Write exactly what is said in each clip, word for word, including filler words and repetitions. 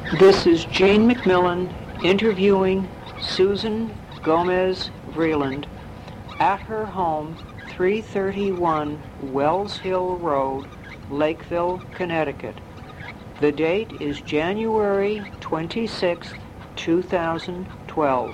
This is Jane McMillan interviewing Susan Gomez Vreeland at her home, three thirty-one Wells Hill Road, Lakeville, Connecticut. The date is January twenty-sixth, two thousand twelve.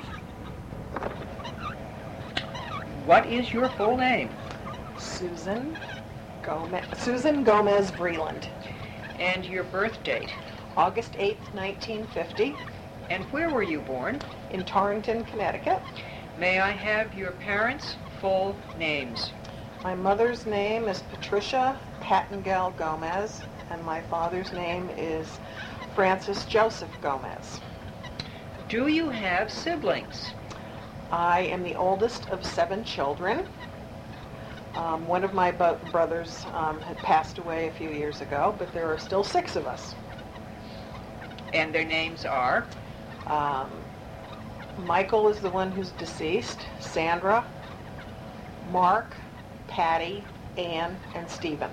What is your full name? Susan Gomez, Susan Gomez Vreeland. And your birth date? August eighth, nineteen fifty. And where were you born? In Torrington, Connecticut. May I have your parents' full names? My mother's name is Patricia Pattengell Gomez, and my father's name is Francis Joseph Gomez. Do you have siblings? I am the oldest of seven children. Um, one of my bo- brothers um, had passed away a few years ago, but there are still six of us. And their names are? Um, Michael is the one who's deceased, Sandra, Mark, Patty, Ann, and Stephen.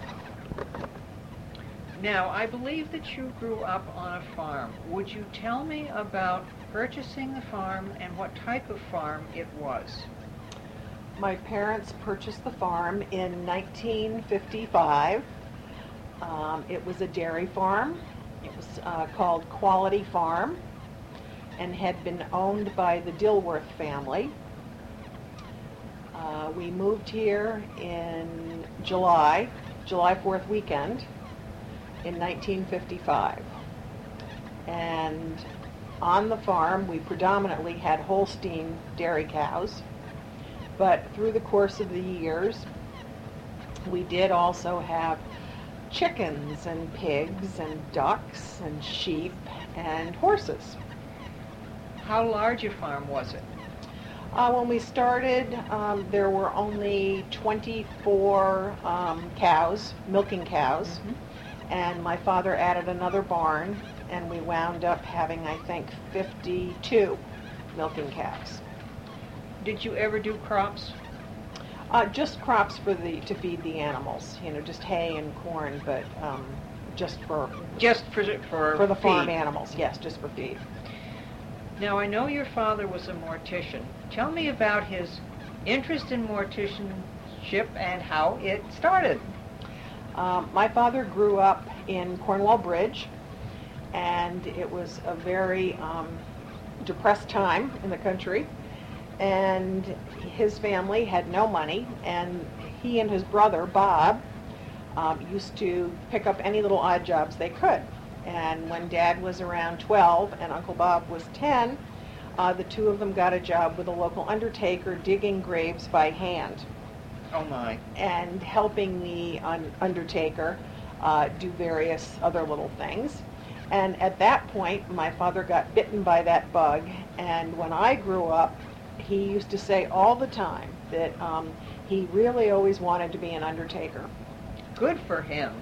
Now, I believe that you grew up on a farm. Would you tell me about purchasing the farm and what type of farm it was? My parents purchased the farm in nineteen fifty-five. Um, it was a dairy farm. It was uh, called Quality Farm and had been owned by the Dilworth family. Uh, we moved here in July, July fourth weekend in nineteen fifty-five. And on the farm, we predominantly had Holstein dairy cows, but through the course of the years, we did also have chickens and pigs and ducks and sheep and horses. How large a farm was it? Uh, when we started, um, there were only twenty-four um, cows, milking cows, mm-hmm. and my father added another barn, and we wound up having, I think, fifty-two milking cows. Did you ever do crops? Uh, just crops for the to feed the animals, you know, just hay and corn, but um, just for just for for, for the feed. farm animals. Yes, just for feed. Now, I know your father was a mortician. Tell me about his interest in morticianship and how it started. Um, my father grew up in Cornwall Bridge, and it was a very um, depressed time in the country. And his family had no money, and he and his brother, Bob, um, used to pick up any little odd jobs they could. And when Dad was around twelve and Uncle Bob was ten, uh, the two of them got a job with a local undertaker digging graves by hand. Oh my. And helping the un- undertaker uh, do various other little things. And at that point, my father got bitten by that bug, and when I grew up, he used to say all the time that um, he really always wanted to be an undertaker. Good for him.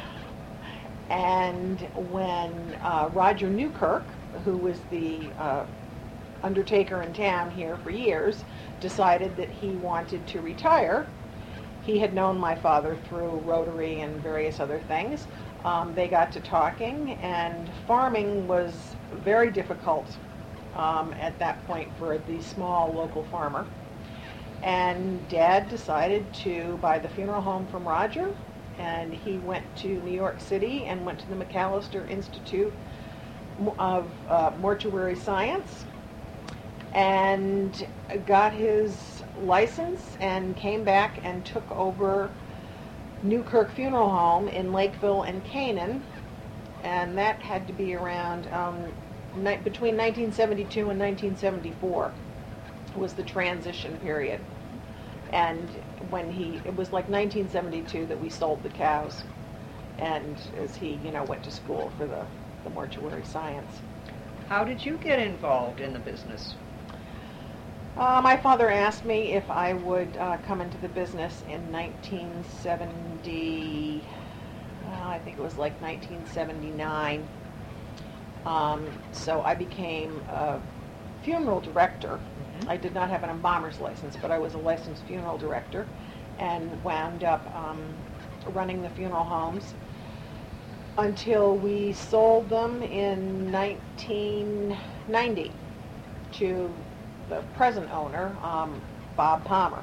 And when uh, Roger Newkirk, who was the uh, undertaker in town here for years, decided that he wanted to retire, he had known my father through Rotary and various other things. Um, they got to talking, and farming was very difficult Um, at that point for the small local farmer. And Dad decided to buy the funeral home from Roger, and he went to New York City and went to the McAllister Institute of uh, Mortuary Science and got his license and came back and took over Newkirk Funeral Home in Lakeville and Canaan, and that had to be around um, Ni- between nineteen seventy-two and nineteen seventy-four was the transition period. And when he, it was like nineteen seventy-two that we sold the cows, and as he, you know, went to school for the, the mortuary science. How did you get involved in the business? Uh, my father asked me if I would uh, come into the business in nineteen seventy, well, I think it was like nineteen seventy-nine. Um, so I became a funeral director. Mm-hmm. I did not have an embalmer's license, but I was a licensed funeral director, and wound up um, running the funeral homes until we sold them in nineteen ninety to the present owner, um, Bob Palmer.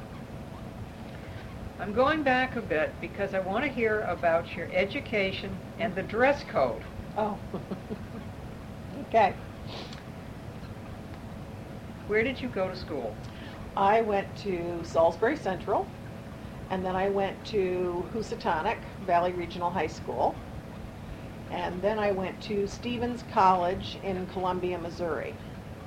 I'm going back a bit because I want to hear about your education and the dress code. Oh, okay. Where did you go to school? I went to Salisbury Central, and then I went to Housatonic Valley Regional High School, and then I went to Stevens College in Columbia, Missouri.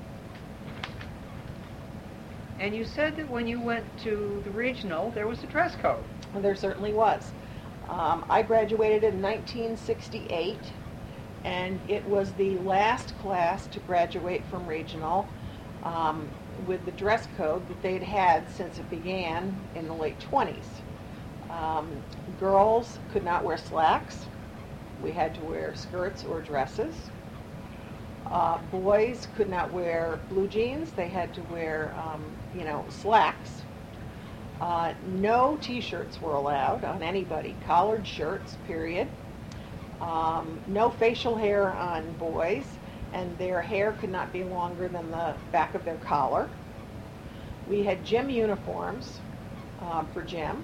And you said that when you went to the regional, there was a dress code. And there certainly was. Um, I graduated in nineteen sixty-eight, and it was the last class to graduate from regional um, with the dress code that they'd had since it began in the late twenties. Um, girls could not wear slacks. We had to wear skirts or dresses. Uh, boys could not wear blue jeans. They had to wear, um, you know, slacks. Uh, no T-shirts were allowed on anybody. Collared shirts, period. Um, no facial hair on boys, and their hair could not be longer than the back of their collar. We had gym uniforms um, for gym,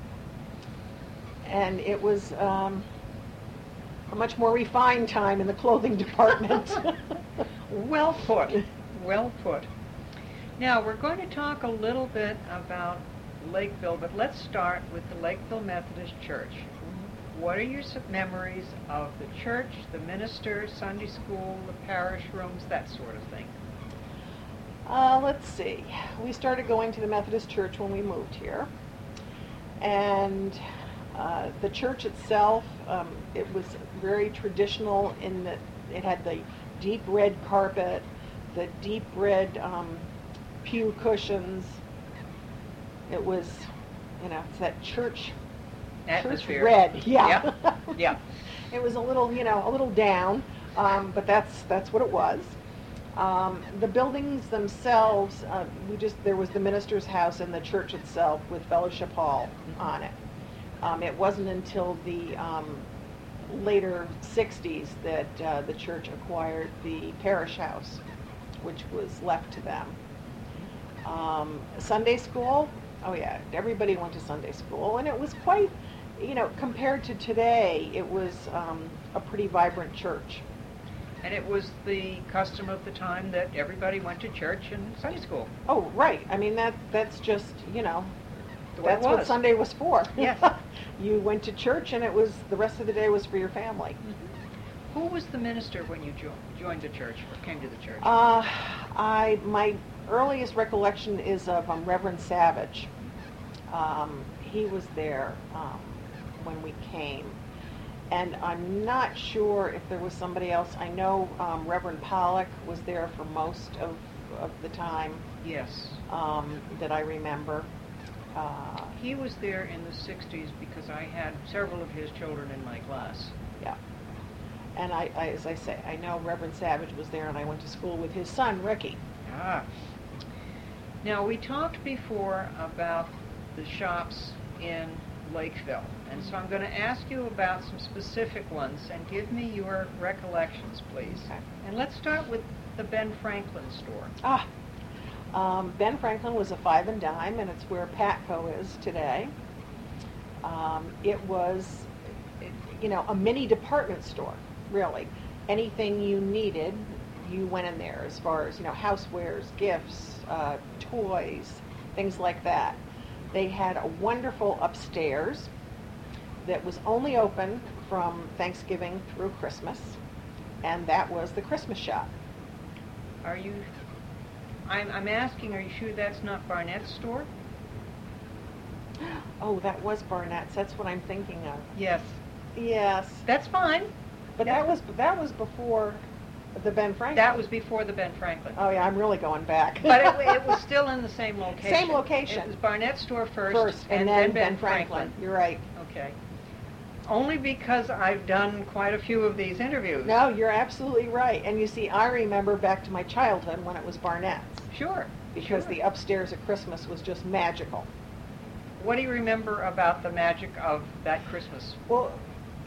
and it was um, a much more refined time in the clothing department. Well put, well put. Now, we're going to talk a little bit about Lakeville, but let's start with the Lakeville Methodist Church. What are your s- memories of the church, the minister, Sunday school, the parish rooms, that sort of thing? Uh, let's see. We started going to the Methodist Church when we moved here. And uh, the church itself, um, it was very traditional in that it had the deep red carpet, the deep red um, pew cushions. It was, you know, it's that church, Atmosphere. church red. Yeah. Yeah. Yeah. It was a little, you know, a little down, um, but that's that's what it was. Um, the buildings themselves, uh, we just there was the minister's house and the church itself with Fellowship Hall on it. Um, it wasn't until the um, later sixties that uh, the church acquired the parish house, which was left to them. Um, Sunday school, oh yeah, everybody went to Sunday school, and it was quite, you know, compared to today, it was um, a pretty vibrant church. And it was the custom of the time that everybody went to church and Sunday school. Oh, right. I mean, that that's just, you know, The way it that's what was. Sunday was for. Yes. You went to church, and it was the rest of the day was for your family. Who was the minister when you jo- joined the church or came to the church? Uh, I my earliest recollection is of um, Reverend Savage. Um, he was there um, when we came, and I'm not sure if there was somebody else. I know um, Reverend Pollock was there for most of of the time Yes. um, that I remember. Uh, He was there in the sixties because I had several of his children in my class. yeah. And I, I, as I say, I know Reverend Savage was there, and I went to school with his son, Ricky. Ah. Now, we talked before about the shops in Lakeville, and so I'm going to ask you about some specific ones, and give me your recollections, please. Okay. And let's start with the Ben Franklin store. Ah, um, Ben Franklin was a five and dime, and it's where Patco is today. Um, it was, you know, a mini department store, really. Anything you needed, you went in there, as far as, you know, housewares, gifts, uh, toys, things like that. They had a wonderful upstairs that was only open from Thanksgiving through Christmas, and that was the Christmas shop. Are you, I'm, I'm asking, are you sure that's not Barnett's store? Oh, that was Barnett's. That's what I'm thinking of. Yes. Yes, That's fine. but Yeah. that was that was before the Ben Franklin. That was before the Ben Franklin. Oh yeah, I'm really going back. But it, it was still in the same location. Same location. It was Barnett's store first, first, and, then, Ben Franklin. You're right. Okay. Only because I've done quite a few of these interviews. No, you're absolutely right. And you see, I remember back to my childhood when it was Barnett's, Sure. because sure. the upstairs at Christmas was just magical. What do you remember about the magic of that Christmas? Well,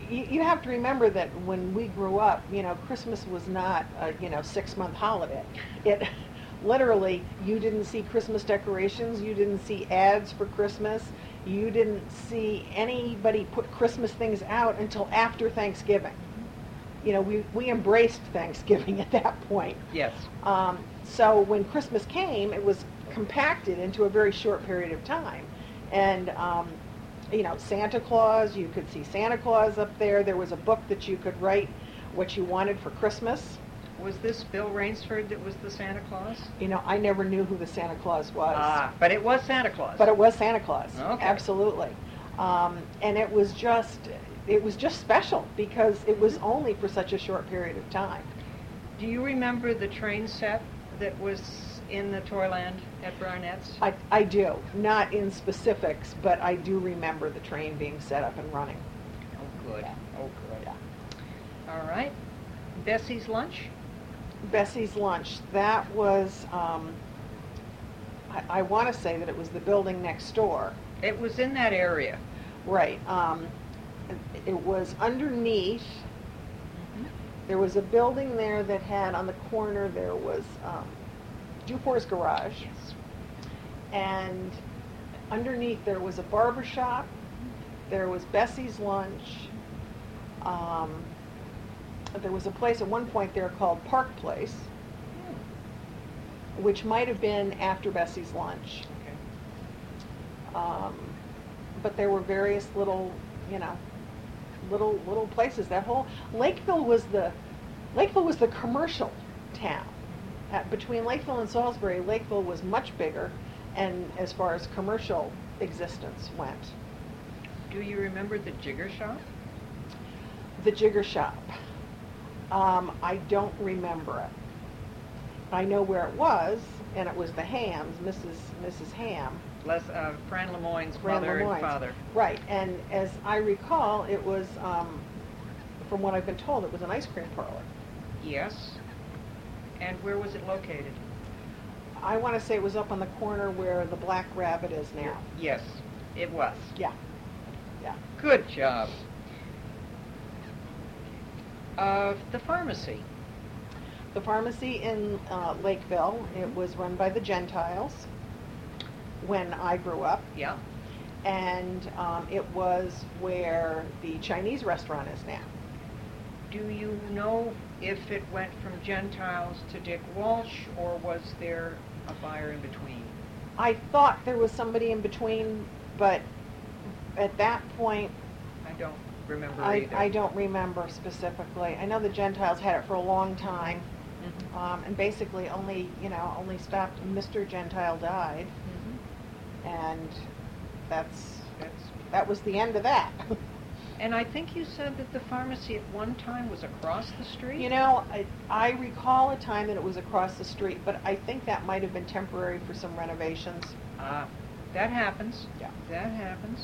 you, you have to remember that when we grew up, you know, Christmas was not a, you know, six-month holiday. It, literally, you didn't see Christmas decorations, you didn't see ads for Christmas, you didn't see anybody put Christmas things out until after Thanksgiving. You know, we, we embraced Thanksgiving at that point. Yes. Um, so when Christmas came, it was compacted into a very short period of time. And, um, you know, Santa Claus, you could see Santa Claus up there. There was a book that you could write what you wanted for Christmas. Was this Bill Rainsford that was the Santa Claus? You know, I never knew who the Santa Claus was. Ah, but it was Santa Claus. But it was Santa Claus. Okay. Absolutely. Um, and it was just, it was just special because it was only for such a short period of time. Do you remember the train set that was in the Toyland at Barnett's? I, I do, not in specifics, but I do remember the train being set up and running. Oh, good. Yeah. Oh, good. Yeah. All right. Bessie's Lunch? Bessie's Lunch, that was, um, I, I want to say that it was the building next door. It was in that area. Right. Um, it was underneath. There was a building there that had, on the corner, there was um, Dufour's Garage. Yes. And underneath there was a barber shop. There was Bessie's Lunch. Um, there was a place at one point there called Park Place, which might have been after Bessie's Lunch. Okay. Um, but there were various little, you know, little little places. That whole Lakeville was the Lakeville was the commercial town. Uh, between Lakeville and Salisbury, Lakeville was much bigger, and as far as commercial existence went. Do you remember the Jigger Shop? The Jigger Shop. Um, I don't remember it. I know where it was, and it was the Hams, Missus Missus Ham. Les, uh, Fran Lemoyne's Fran mother Lemoyne's. and father. Right, and as I recall, it was, um, from what I've been told, it was an ice cream parlor. Yes. And where was it located? I want to say it was up on the corner where the Black Rabbit is now. Yes, it was. Yeah, yeah. Good job. Uh, the pharmacy. The pharmacy in uh, Lakeville, it was run by the Gentiles when I grew up, Yeah. and um, it was where the Chinese restaurant is now. Do you know if it went from Gentiles to Dick Walsh, or was there a buyer in between? I thought there was somebody in between, but at that point, I don't remember I, either. I don't remember specifically. I know the Gentiles had it for a long time, Mhm. um, and basically only, you know, only stopped Mister Gentile died, Mhm. and that's, That's, that was the end of that. and I think you said that the pharmacy at one time was across the street? You know, I, I recall a time that it was across the street, but I think that might have been temporary for some renovations. Ah, that happens. Yeah. That happens.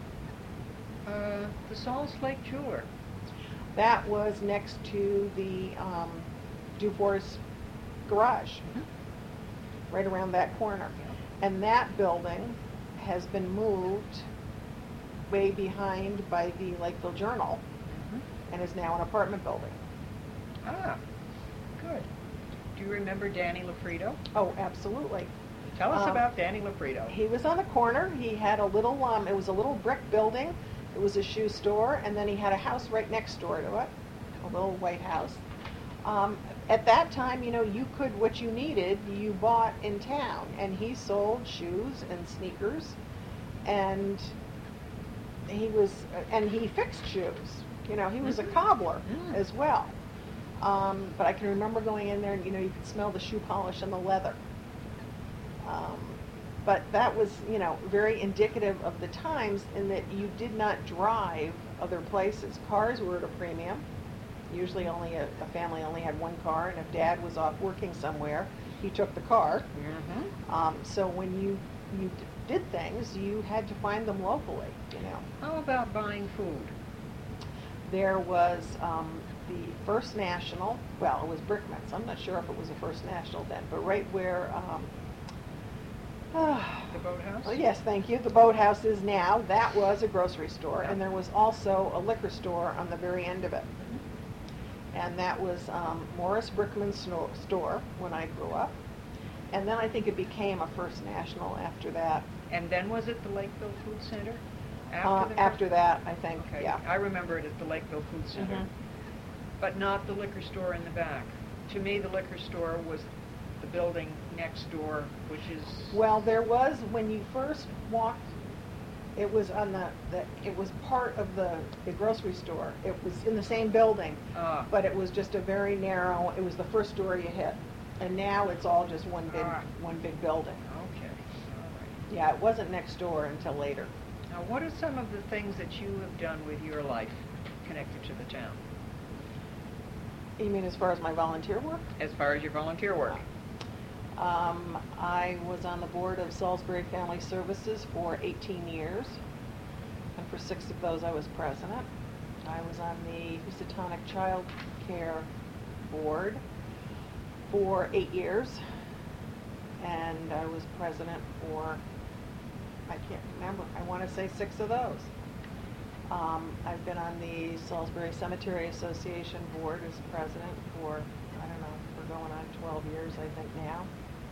Uh, the Salts Lake Jeweler. That was next to the um, Dufour's Garage, right around that corner. And that building has been moved way behind by the Lakeville Journal Mhm. and is now an apartment building. Ah, good. Do you remember Danny Lafredo? Oh, absolutely. Tell us Um, about Danny Lafredo. He was on the corner. He had a little, um, it was a little brick building. It was a shoe store, and then he had a house right next door to it, a little white house. Um, at that time, you know, you could, what you needed, you bought in town, and he sold shoes and sneakers, and he was, and he fixed shoes. You know, he was a Mhm. cobbler Mm. as well. Um, but I can remember going in there, and you know, you could smell the shoe polish and the leather. Um, but that was, you know, very indicative of the times in that you did not drive other places. Cars were at a premium. Usually only a, a family only had one car, and if Dad was off working somewhere, he took the car. Mm-hmm. Um, so when you, you d- did things, you had to find them locally, you know. How about buying food? There was um, the First National, well, it was Brickman's. I'm not sure if it was a First National then, but right where um, The boathouse? Oh, yes, thank you. The boathouse is now. That was a grocery store, Yeah. and there was also a liquor store on the very end of it. And that was um, Morris Brickman's sno- store when I grew up. And then I think it became a First National after that. And then was it the Lakeville Food Center? Uh, the after First- that, I think, Okay, yeah. I remember it as the Lakeville Food Center, Mhm. but not the liquor store in the back. To me, the liquor store was the building next door, which is... Well, there was, when you first walked, it was on the, the it was part of the, the grocery store. It was in the same building, Ah. but it was just a very narrow, it was the first door you hit. And now it's all just one big, Ah. one big building. Okay, all right. Yeah, it wasn't next door until later. Now, what are some of the things that you have done with your life connected to the town, You mean as far as my volunteer work? as far as your volunteer work? Um, I was on the board of Salisbury Family Services for eighteen years, and for six of those I was president. I was on the Housatonic Child Care Board for eight years, and I was president for, I can't remember, I want to say six of those. Um, I've been on the Salisbury Cemetery Association board as president for, I don't know, we're going on twelve years, I think now.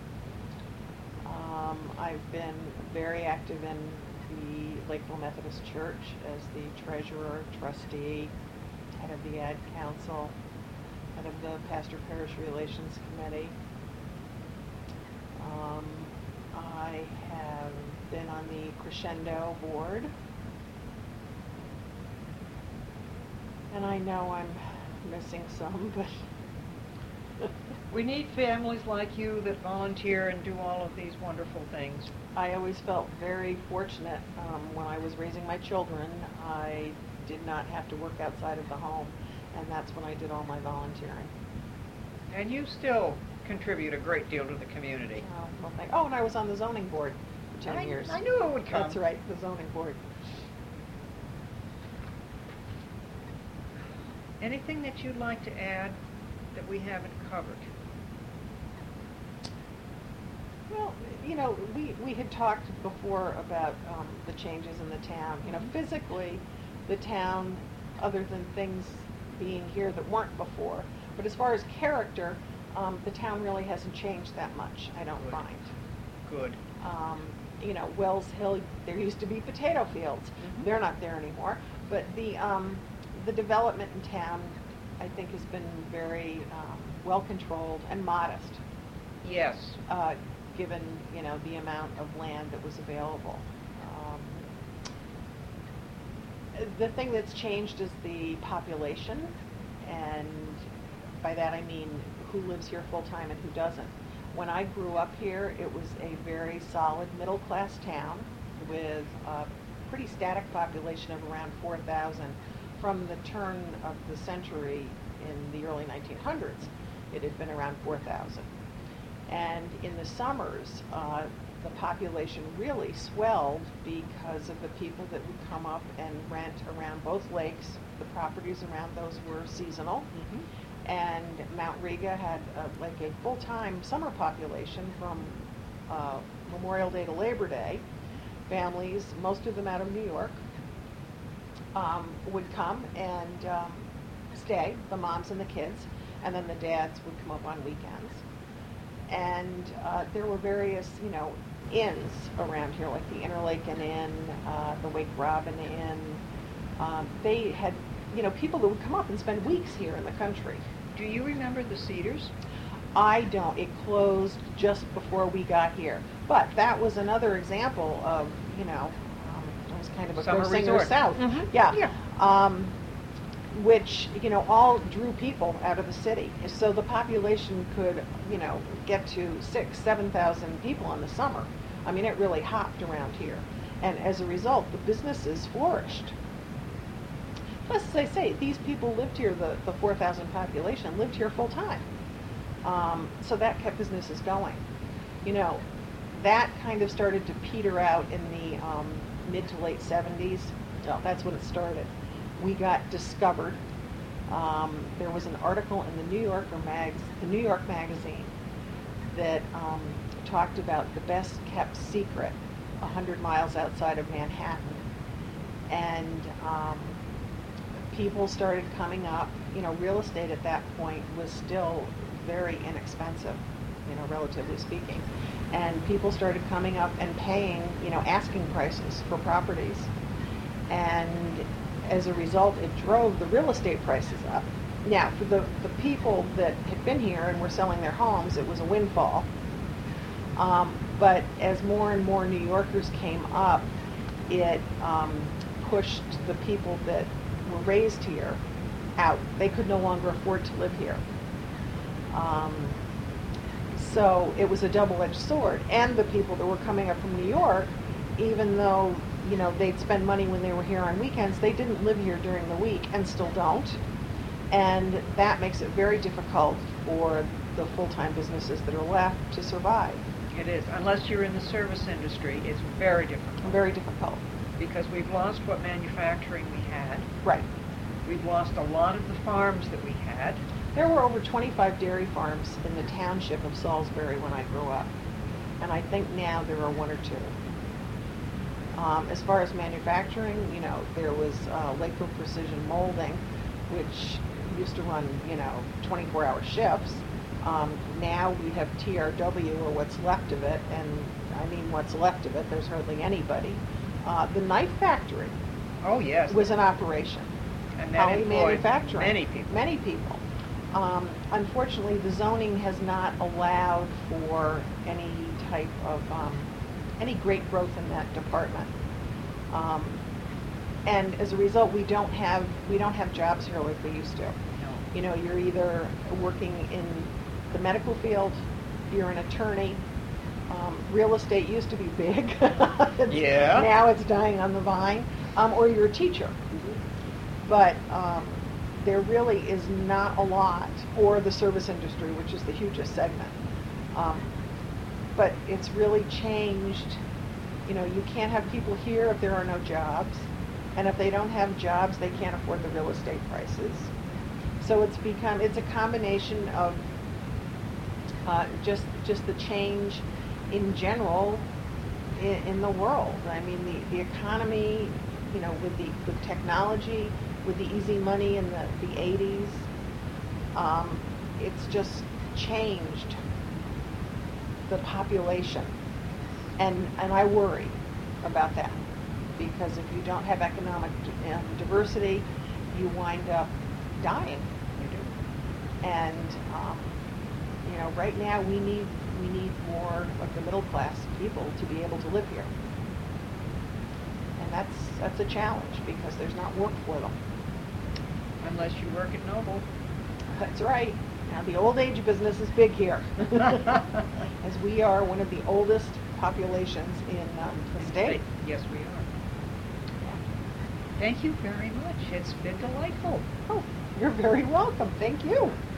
Um, I've been very active in the Lakeville Methodist Church as the treasurer, trustee, head of the Ad Council, head of the Pastor Parish Relations Committee. Um, I have been on the Crescendo board. And I know I'm missing some, but We need families like you that volunteer and do all of these wonderful things. I always felt very fortunate um, when I was raising my children. I did not have to work outside of the home, and that's when I did all my volunteering. And you still contribute a great deal to the community. Oh, well, thank- oh, and I was on the zoning board for ten I- years. I knew it would come. That's right, the zoning board. Anything that you'd like to add that we haven't covered? Well, you know, we, we had talked before about um, the changes in the town. You know, physically, the town, other than things being here that weren't before, but as far as character, um, the town really hasn't changed that much, I don't Good. find. Good. Um, you know, Wells Hill, there used to be potato fields. Mhm. They're not there anymore. But the, um, the development in town, I think, has been very um, well-controlled and modest. Yes. Uh, given, you know, the amount of land that was available. Um, the thing that's changed is the population, and by that I mean who lives here full-time and who doesn't. When I grew up here, it was a very solid middle-class town with a pretty static population of around four thousand. From the turn of the century in the early nineteen hundreds, it had been around four thousand. And in the summers, uh, the population really swelled because of the people that would come up and rent around both lakes. The properties around those were seasonal. Mm-hmm. And Mount Riga had uh, like a full-time summer population from uh, Memorial Day to Labor Day. Families, most of them out of New York, um, would come and um, stay, the moms and the kids, and then the dads would come up on weekends. And uh, there were various, you know, inns around here, like the Interlaken Inn, uh, the Wake Robin Inn. Um, they had, you know, people that would come up and spend weeks here in the country. Do you remember the Cedars? I don't. It closed just before we got here. But that was another example of, you know, um, it was kind of a Summer go singer resort. south. Mhm. Yeah. Yeah. Um, which, you know, all drew people out of the city. So the population could, you know, get to six, seven thousand people in the summer. I mean, it really hopped around here. And as a result, the businesses flourished. Plus, as I say, these people lived here, the, the four thousand population lived here full time. Um, so that kept businesses going. You know, that kind of started to peter out in the um, mid to late seventies. Oh, that's when it started. We got discovered. Um, there was an article in the New Yorker mags, the New York Magazine, that um, talked about the best kept secret a hundred miles outside of Manhattan. And um, people started coming up. You know, real estate at that point was still very inexpensive, you know, relatively speaking. And people started coming up and paying, you know, asking prices for properties. And as a result, it drove the real estate prices up. Now, for the, the people that had been here and were selling their homes, it was a windfall. Um, but as more and more New Yorkers came up, it um, pushed the people that were raised here out. They could no longer afford to live here. Um, so it was a double-edged sword. And the people that were coming up from New York, even though, you know, they'd spend money when they were here on weekends, they didn't live here during the week and still don't. And that makes it very difficult for the full-time businesses that are left to survive. It is. Unless you're in the service industry, it's very difficult. Very difficult. Because we've lost what manufacturing we had. Right. We've lost a lot of the farms that we had. There were over twenty-five dairy farms in the township of Salisbury when I grew up. And I think now there are one or two. Um, as far as manufacturing, you know, there was uh, Lakeville Precision Molding, which used to run, you know, twenty-four hour shifts. Um, now we have T R W, or what's left of it, and I mean what's left of it, there's hardly anybody. Uh, the knife factory Oh, yes. was an operation. And that Poly employed manufacturing. many people. Many people. Um, unfortunately, the zoning has not allowed for any type of, um, any great growth in that department. Um, and as a result, we don't have, we don't have jobs here like we used to. No. You know, you're either working in the medical field, you're an attorney. Um, real estate used to be big. It's- Yeah. Now it's dying on the vine. Um, or you're a teacher. But um, there really is not a lot, or the service industry, which is the hugest segment. Um, but it's really changed. You know, you can't have people here if there are no jobs. And if they don't have jobs, they can't afford the real estate prices. So it's become, it's a combination of uh, just just the change in general in, in the world. I mean, the, the economy, you know, with the with technology, with the easy money in the, the eighties, um, it's just changed the population. And, and I worry about that, because if you don't have economic d- um, diversity, you wind up dying. You do. And um, you know, right now we need we need more of the middle class people to be able to live here, and that's that's a challenge because there's not work for them. Unless you work at Noble. That's right. Now the old age business is big here, as we are one of the oldest populations in um, the state. Yes, we are. Thank you very much. It's been delightful. Oh, you're very welcome. Thank you.